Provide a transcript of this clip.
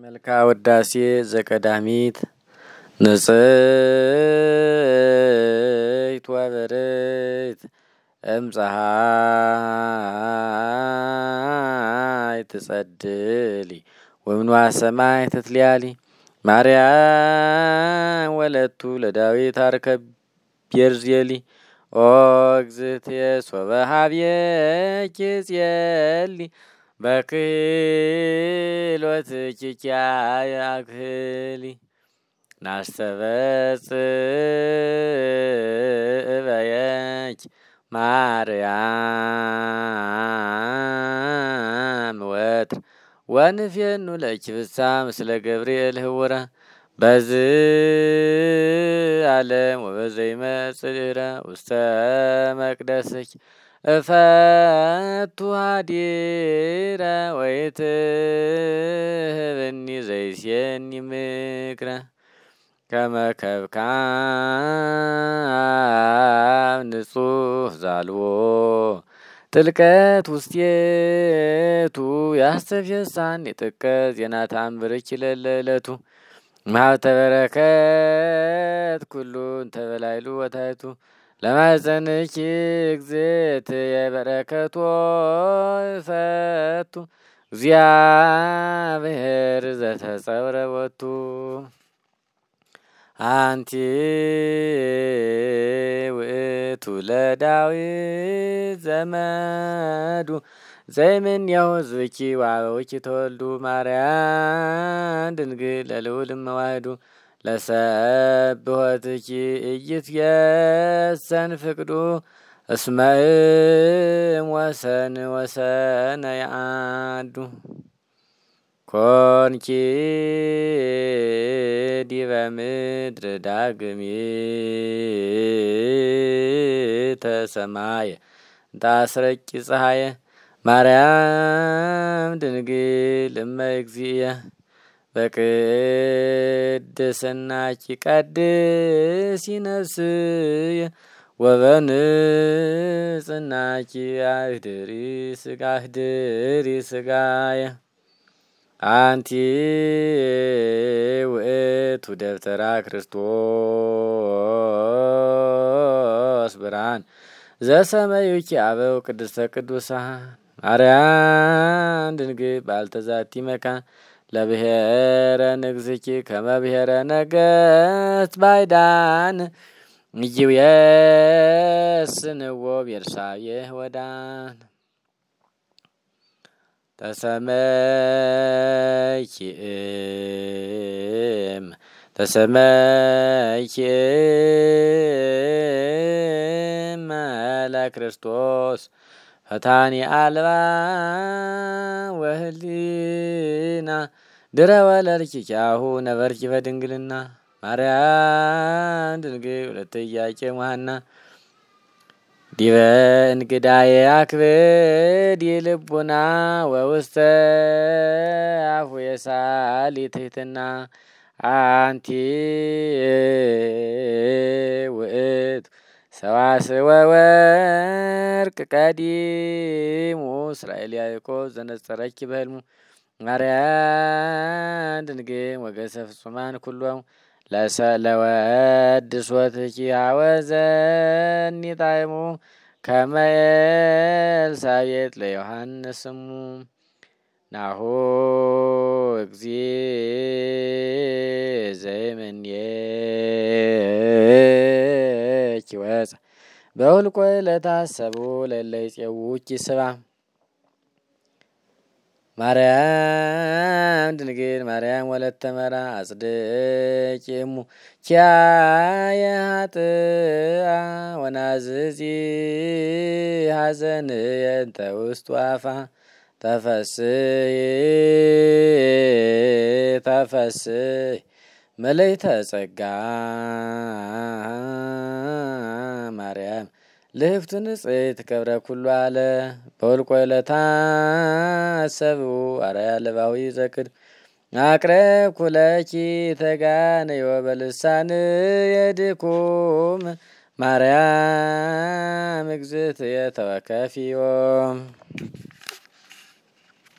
መልካ ውዳሴ ዘቀዳሚት ንጽሕት ወበርት እምፀሐይ ትጸድሊ ወምንዋ ሰማይ ትትልያሊ ማርያም ወለቱ ለዳዊት አርከብ ቤርዜሊ ኦ እግዝእትየ ሶበ ኀቤኪ ጽየሊ በክህሎትኪ አክህሊ ናስተበጽእበየኪ ማርያም ወትር ወንፌኑ ለኪ ፍስሐ ምስለ ገብርኤል ህቡረ በዝህ ዓለም ወበዘይመጽእ ድኅረ ውስተ መቅደስኪ እፈቱ ኀዲረ ወይትህብኒ ዘይሴኒ ምክረ ከመ ከብካብ ንጹሕ ዛልዎ ጥልቀት ውስቴቱ ያስተፌሳኒ ጥቀ ዜና ተአምርኪ ለለዕለቱ ማኅበተ በረከት ኩሉ እንተበላይሉ ወታይቱ ለማኅፀንኪ እግዝእትየ በረከቶ ይፈቱ እግዚአብሔር ዘተጸውረ ቦቱ አንቲ ውእቱ ለዳዊት ዘመዱ ዘይምኔሁ ሕዝብኪ ወአበዊኪ ተወልዱ ማርያም ድንግል ለልዑል እመዋሕዱ ለሰብሖትኪ ኢይትየሰን ፍቅዱ እስመ እምወሰን ወሰነ ያአዱ ኮንኪ ዲበ ምድር ዳግሚተ ሰማየ እንተአስረቂ ፀሐየ ማርያም ድንግል እመ እግዚእየ በቅድስናኪ ቀድሲ ነፍስየ ወበንጽሕናኪ አህድሪ ሥጋየ አንቲ ውእቱ ደብተራ ክርስቶስ ብርሃን ዘሰመዩኪ አበው ቅድስተ ቅዱሳን ማርያም ድንግል ባልተ ዛቲ መካን ለብሔረ ንግሥኪ ከመ ብሔረ ነገሥት ባዕዳን ኢይቤስንዎ ቤርሳቤህ ወዳን ተሰመይኪ ለክርስቶስ ፈታኒ አልባ ወህሊና ድረ ወለድኪ ኪያሁ ነበርኪ በድንግልና ማርያም ድንግል ወለተ ኢያቄም ወሐና ዲበ እንግዳዬ አክብድ ልቡና ወውስተ አፉየ ሳሊ ትሕትና አንቲ ውእቱ ሰዋስወ ወርቅ ቀዲሙ እስራኤል ያዕቆብ ዘነጸረኪ በሕልሙ ማርያም ድንግል ወገሰ ፍጹማን ኩሎሙ ለወድሶትኪ አወዘኒ ጣዕሙ ከመ ኤልሳቤጥ ለዮሐንስ እሙ ናሁ እግዚእ ዘይምኔኪ ወፀ በሁልቆ ለታሰቡ ለእለ ይፄውኡኪ ስባ ማርያም ድንግል ማርያም ወለተ መራ አጽድቂ እሙ ኪያየ ኃጥአ ወናዝዚ ሐዘንየ እንተ ውስጡ አፋ ተፈሥሒ ምልዕተ ጸጋ ማርያም ልህፍቱ ንጽሕት ክብረ ኩሉ አለ በሁልቆ ለታሰብኡ አርአያ ለባዊ ዘክድ አቅረብኩ ለኪ ተጋነዮ በልሳንየ ድኩም ማርያም እግዝእትየ ተወከፊዮ